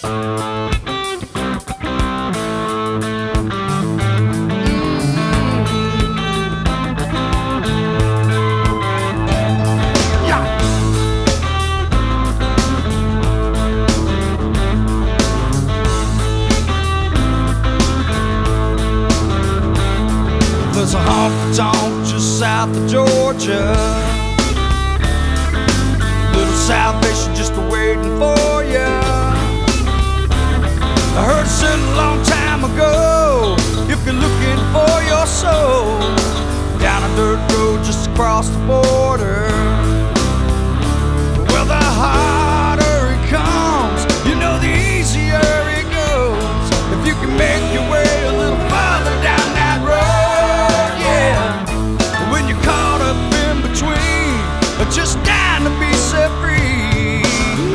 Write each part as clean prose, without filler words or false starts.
There's a honky-tonk just south of Georgia, little salvation just waiting for ya. I heard it said a long time ago, if you're looking for your soul, down a dirt road just across the border. Well, the harder it comes, you know, the easier it goes. If you can make your way a little farther down that road, yeah. When you're caught up in between, just dying to be set free.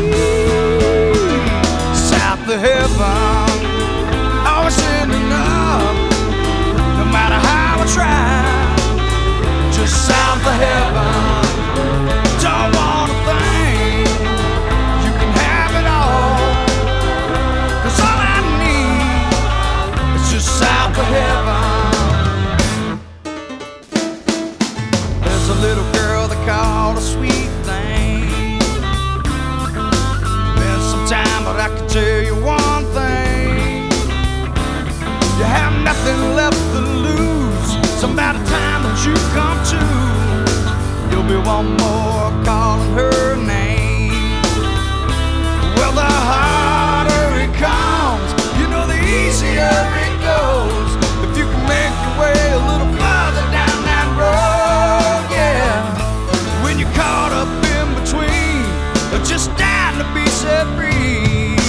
South of heaven, always ending up, no matter how I try. Just south of heaven, don't want a thing. You can have it all, 'cause all I need is just south of heaven. There's a little girl they call a sweet thing. Been some time, but I can tell you one thing: you have nothing left to lose. So by the time that you come to, you'll be one more calling her name. Well, the harder it comes, you know, the easier it goes. If you can make your way a little farther down that road, yeah. When you're caught up in between, just dying to be set free.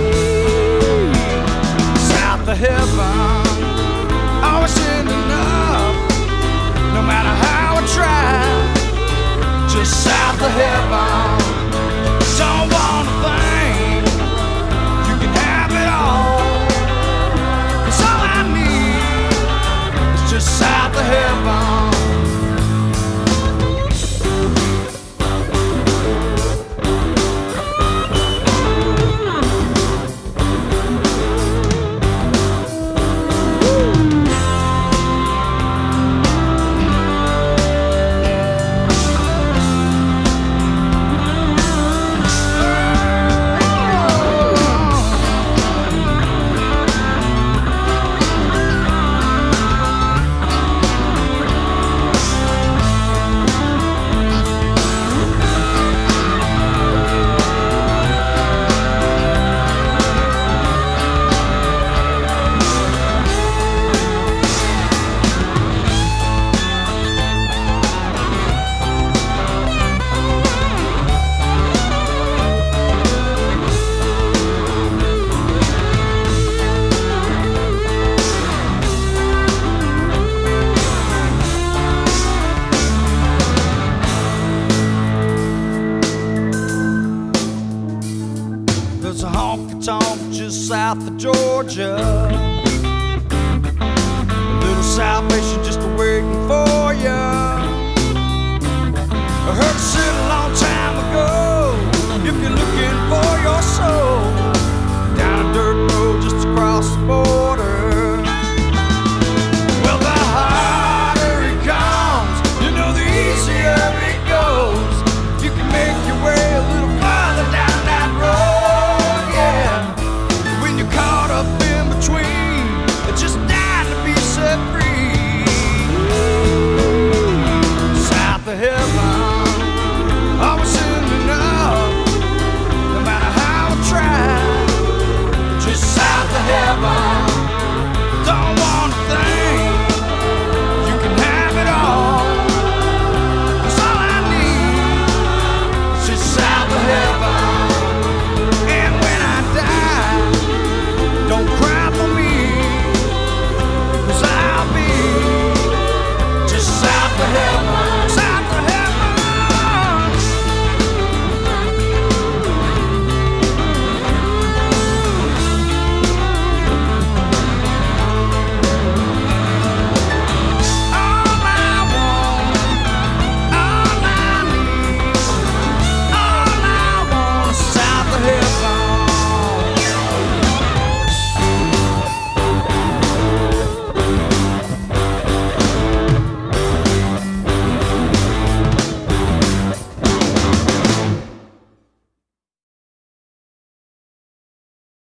South of heaven, always ending up, no matter how I try. Just south of heaven, don't want a thing. You can have it all, 'cause all I need is just south of heaven. There's a honky-tonk just south of Georgia, a little salvation just waiting for ya. I heard it said a long time ago,